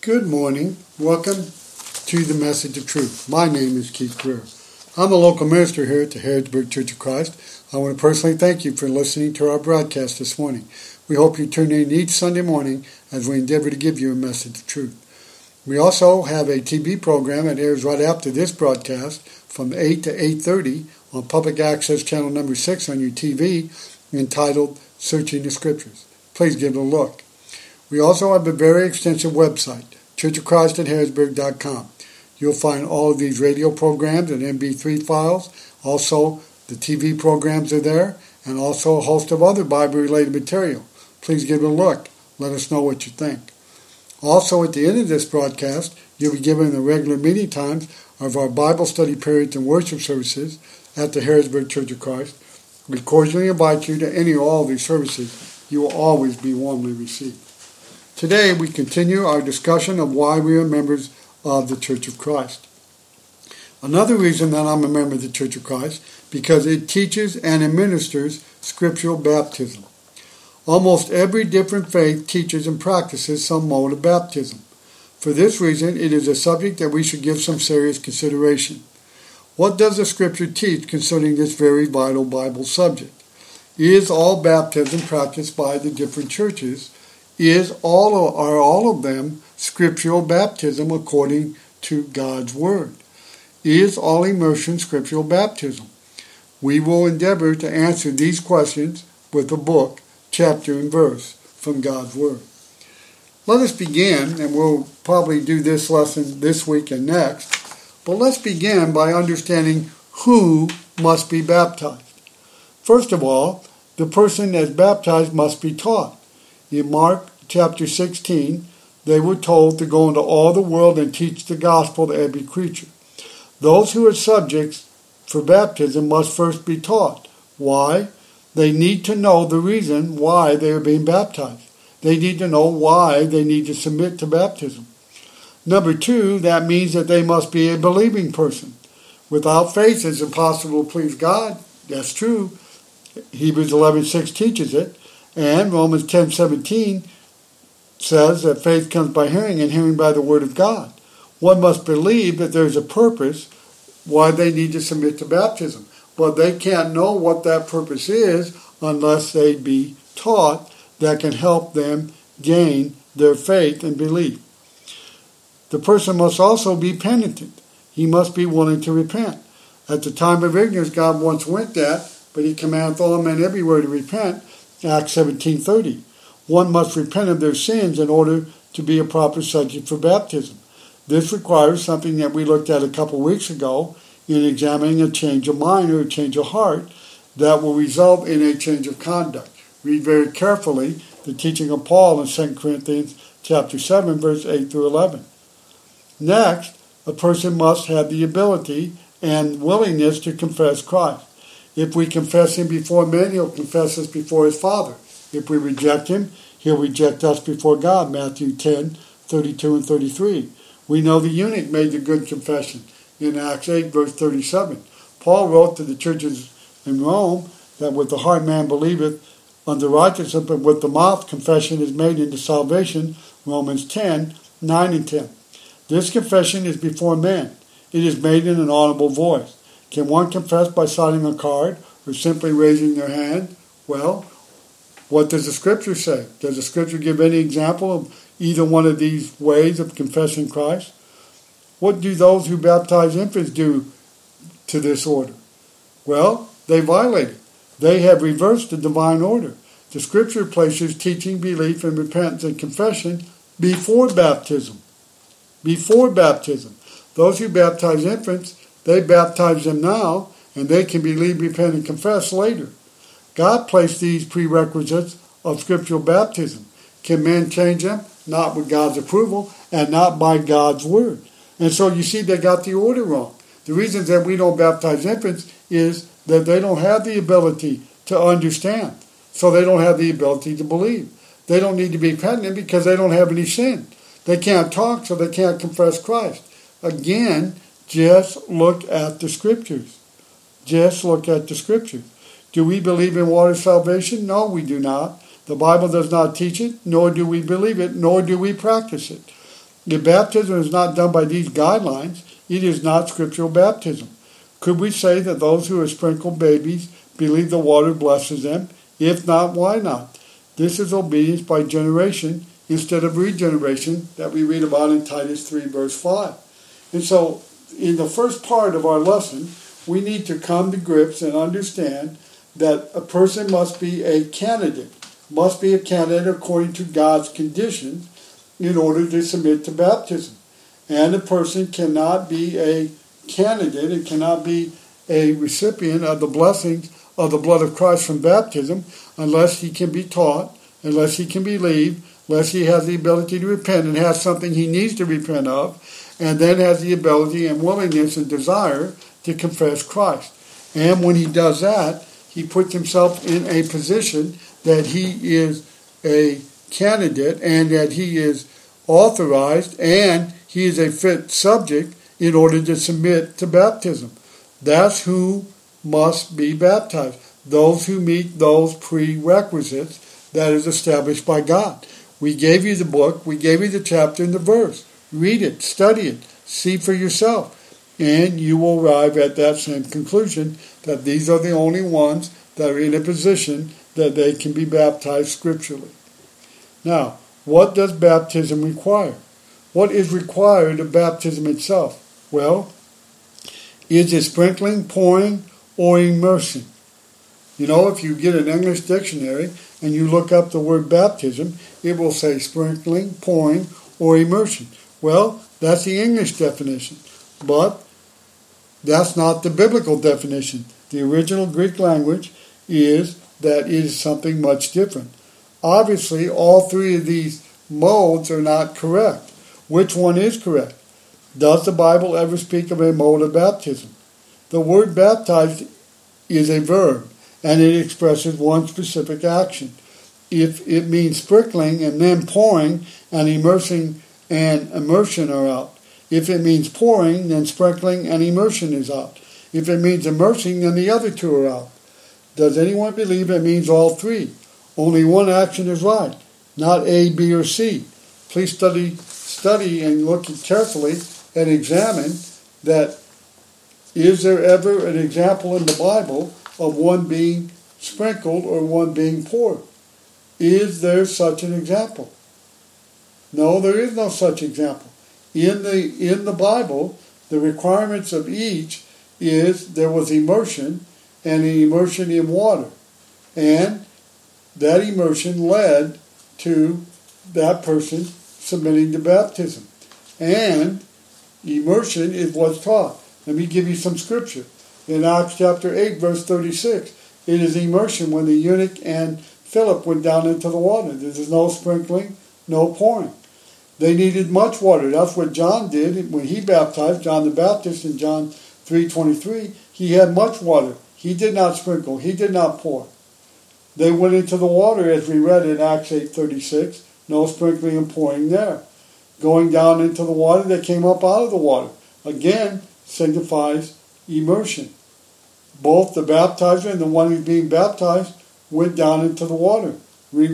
Good morning. Welcome to the Message of Truth. My name is Keith Greer. I'm a local minister here at the Harrodsburg Church of Christ. I want to personally thank you for listening to our broadcast this morning. We hope you tune in each Sunday morning as we endeavor to give you a message of truth. We also have a TV program that airs right after this broadcast from 8 to 8:30 on Public Access Channel number 6 on your TV entitled Searching the Scriptures. Please give it a look. We also have a very extensive website, churchofchrist@harrodsburg.com. You'll find all of these radio programs and MP3 files. Also, the TV programs are there, and also a host of other Bible-related material. Please give it a look. Let us know what you think. Also, at the end of this broadcast, you'll be given the regular meeting times of our Bible study periods and worship services at the Harrodsburg Church of Christ. We cordially invite you to any or all of these services. You will always be warmly received. Today, we continue our discussion of why we are members of the Church of Christ. Another reason that I'm a member of the Church of Christ, because it teaches and administers scriptural baptism. Almost every different faith teaches and practices some mode of baptism. For this reason, it is a subject that we should give some serious consideration. What does the Scripture teach concerning this very vital Bible subject? Is all baptism practiced by the different churches? Are all of them scriptural baptism according to God's Word? Is all immersion scriptural baptism? We will endeavor to answer these questions with a book, chapter, and verse from God's Word. Let us begin, and we'll probably do this lesson this week and next, but let's begin by understanding who must be baptized. First of all, the person that's baptized must be taught. In Mark chapter 16, they were told to go into all the world and teach the gospel to every creature. Those who are subjects for baptism must first be taught. Why? They need to know the reason why they are being baptized. They need to know why they need to submit to baptism. Number two, that means that they must be a believing person. Without faith, it's impossible to please God. That's true. Hebrews 11:6 teaches it. And Romans 10:17 says that faith comes by hearing, and hearing by the Word of God. One must believe that there's a purpose why they need to submit to baptism. But they can't know what that purpose is unless they be taught that can help them gain their faith and belief. The person must also be penitent. He must be willing to repent. At the time of ignorance, God once went that, but He commandeth all men everywhere to repent. Acts 17:30. One must repent of their sins in order to be a proper subject for baptism. This requires something that we looked at a couple weeks ago in examining a change of mind or a change of heart that will result in a change of conduct. Read very carefully the teaching of Paul in 2 Corinthians chapter 7, verse 8 through 11. Next, a person must have the ability and willingness to confess Christ. If we confess Him before men, He'll confess us before His Father. If we reject Him, He'll reject us before God. Matthew 10:32 and 33. We know the eunuch made the good confession in Acts 8, verse 37. Paul wrote to the churches in Rome that with the heart man believeth unto righteousness, but with the mouth confession is made into salvation. Romans 10:9 and 10. This confession is before men. It is made in an audible voice. Can one confess by signing a card or simply raising their hand? Well, what does the Scripture say? Does the Scripture give any example of either one of these ways of confessing Christ? What do those who baptize infants do to this order? Well, they violate it. They have reversed the divine order. The Scripture places teaching, belief, and repentance and confession before baptism. Before baptism. Those who baptize infants, they baptize them now, and they can believe, repent, and confess later. God placed these prerequisites of scriptural baptism. Can men change them? Not with God's approval, and not by God's Word. And so you see they got the order wrong. The reason that we don't baptize infants is that they don't have the ability to understand. So they don't have the ability to believe. They don't need to be penitent because they don't have any sin. They can't talk, so they can't confess Christ. Again, just look at the Scriptures. Just look at the Scriptures. Do we believe in water salvation? No, we do not. The Bible does not teach it, nor do we believe it, nor do we practice it. If baptism is not done by these guidelines, it is not scriptural baptism. Could we say that those who are sprinkled babies believe the water blesses them? If not, why not? This is obedience by generation instead of regeneration that we read about in Titus 3 verse 5. And so, in the first part of our lesson, we need to come to grips and understand that a person must be a candidate according to God's conditions in order to submit to baptism. And a person cannot be a candidate and cannot be a recipient of the blessings of the blood of Christ from baptism unless he can be taught, unless he can believe, unless he has the ability to repent and has something he needs to repent of, and then has the ability and willingness and desire to confess Christ. And when he does that, he puts himself in a position that he is a candidate and that he is authorized and he is a fit subject in order to submit to baptism. That's who must be baptized. Those who meet those prerequisites that is established by God. We gave you the book, we gave you the chapter and the verse. Read it, study it, see for yourself. And you will arrive at that same conclusion that these are the only ones that are in a position that they can be baptized scripturally. Now, what does baptism require? What is required of baptism itself? Well, is it sprinkling, pouring, or immersion? You know, if you get an English dictionary and you look up the word baptism, it will say sprinkling, pouring, or immersion. Well, that's the English definition, but that's not the biblical definition. The original Greek language is that it is something much different. Obviously, all three of these modes are not correct. Which one is correct? Does the Bible ever speak of a mode of baptism? The word baptized is a verb, and it expresses one specific action. If it means sprinkling and then pouring, and immersing and immersion are out. If it means pouring, then sprinkling and immersion is out. If it means immersing, then the other two are out. Does anyone believe it means all three? Only one action is right, not A, B, or C. Please study and look carefully and examine that. Is there ever an example in the Bible of one being sprinkled or one being poured? Is there such an example? No, there is no such example. In the Bible, the requirements of each is there was immersion and an immersion in water. And that immersion led to that person submitting to baptism. And immersion is what's taught. Let me give you some scripture. In Acts chapter 8, verse 36, it is immersion when the eunuch and Philip went down into the water. There is no sprinkling, no pouring. They needed much water. That's what John did when he baptized, John the Baptist in John 3:23. He had much water. He did not sprinkle. He did not pour. They went into the water, as we read in Acts 8:36. No sprinkling and pouring there. Going down into the water, they came up out of the water. Again, signifies immersion. Both the baptizer and the one who's being baptized went down into the water. Read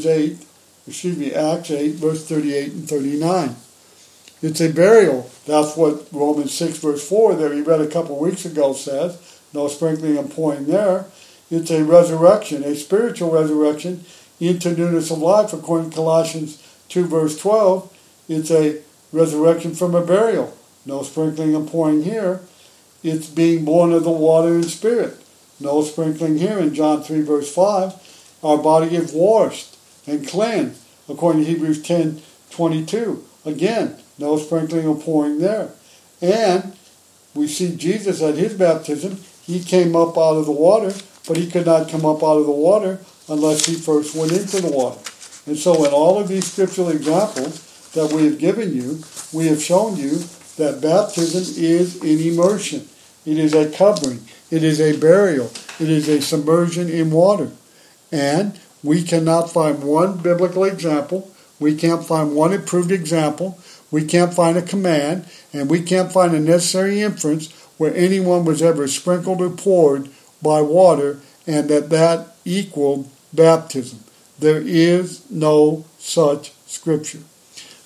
Acts 8, verse 38 and 39. It's a burial. That's what Romans 6, verse 4 that we read a couple of weeks ago says. No sprinkling and pouring there. It's a resurrection, a spiritual resurrection into newness of life, according to Colossians 2, verse 12. It's a resurrection from a burial. No sprinkling and pouring here. It's being born of the water and spirit. No sprinkling here in John 3, verse 5. Our body is washed and cleansed, according to Hebrews 10:22. Again, no sprinkling or pouring there. And we see Jesus at his baptism. He came up out of the water, but he could not come up out of the water unless he first went into the water. And so in all of these scriptural examples that we have given you, we have shown you that baptism is an immersion. It is a covering. It is a burial. It is a submersion in water. And we cannot find one biblical example. We can't find one approved example. We can't find a command. And we can't find a necessary inference where anyone was ever sprinkled or poured by water and that equaled baptism. There is no such scripture.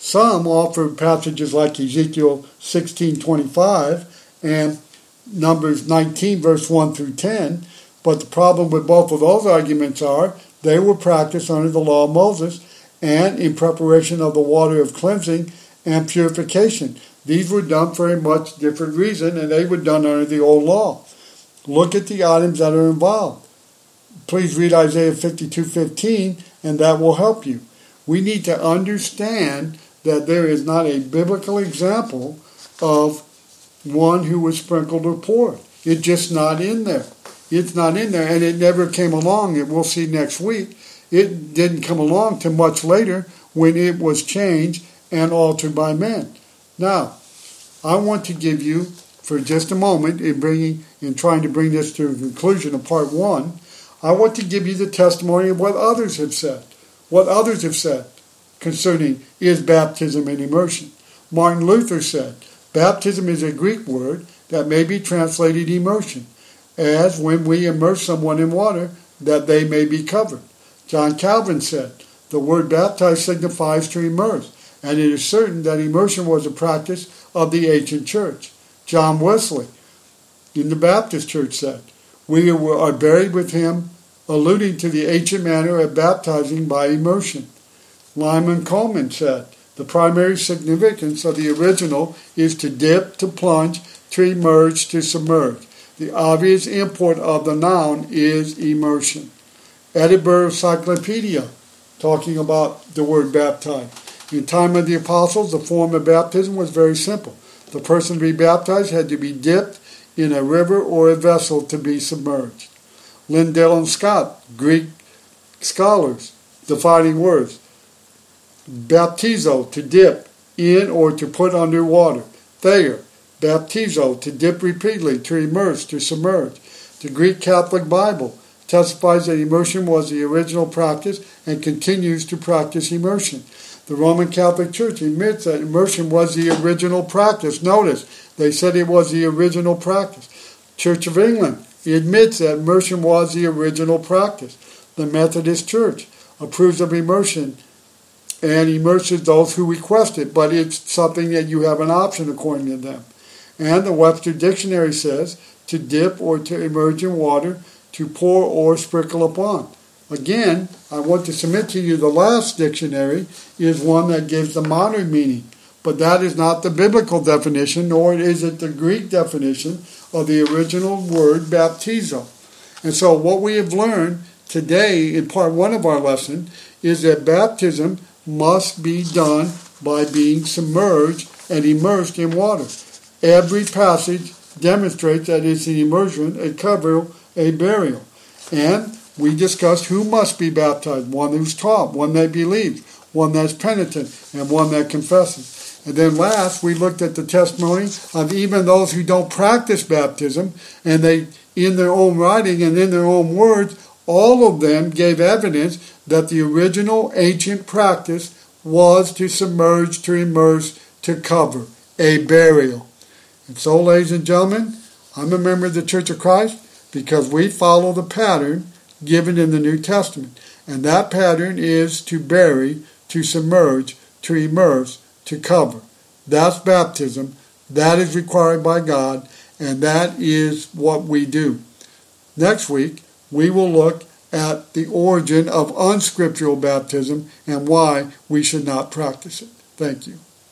Some offer passages like Ezekiel 16:25 and Numbers 19, verse 1 through 10, but the problem with both of those arguments are they were practiced under the law of Moses and in preparation of the water of cleansing and purification. These were done for a much different reason, and they were done under the old law. Look at the items that are involved. Please read Isaiah 52:15, and that will help you. We need to understand that there is not a biblical example of one who was sprinkled or poured. It's just not in there. It's not in there, and it never came along. And we'll see next week. It didn't come along till much later when it was changed and altered by men. Now, I want to give you, for just a moment, in trying to bring this to a conclusion of part one, I want to give you the testimony of what others have said. What others have said concerning is baptism and immersion. Martin Luther said, baptism is a Greek word that may be translated immersion, as when we immerse someone in water, that they may be covered. John Calvin said, the word baptize signifies to immerse, and it is certain that immersion was a practice of the ancient church. John Wesley, in the Baptist church, said, we are buried with him, alluding to the ancient manner of baptizing by immersion. Lyman Coleman said, the primary significance of the original is to dip, to plunge, to emerge, to submerge. The obvious import of the noun is immersion. Edinburgh Encyclopedia, talking about the word baptize. In the time of the apostles, the form of baptism was very simple. The person to be baptized had to be dipped in a river or a vessel to be submerged. Lindell and Scott, Greek scholars, defining words. Baptizo, to dip in or to put under water. Thayer, baptizo, to dip repeatedly, to immerse, to submerge. The Greek Catholic Bible testifies that immersion was the original practice and continues to practice immersion. The Roman Catholic Church admits that immersion was the original practice. Notice, they said it was the original practice. Church of England admits that immersion was the original practice. The Methodist Church approves of immersion and immerses those who request it, but it's something that you have an option according to them. And the Webster Dictionary says to dip or to immerse in water, to pour or sprinkle upon. Again, I want to submit to you the last dictionary is one that gives the modern meaning, but that is not the biblical definition, nor is it the Greek definition of the original word baptizo. And so what we have learned today in part one of our lesson is that baptism must be done by being submerged and immersed in water. Every passage demonstrates that it's an immersion, a cover, a burial. And we discussed who must be baptized. One who's taught, one that believes, one that's penitent, and one that confesses. And then last, we looked at the testimony of even those who don't practice baptism, and they, in their own writing and in their own words, all of them gave evidence that the original ancient practice was to submerge, to immerse, to cover, a burial. And so, ladies and gentlemen, I'm a member of the Church of Christ because we follow the pattern given in the New Testament. And that pattern is to bury, to submerge, to immerse, to cover. That's baptism. That is required by God, and that is what we do. Next week, we will look at the origin of unscriptural baptism and why we should not practice it. Thank you.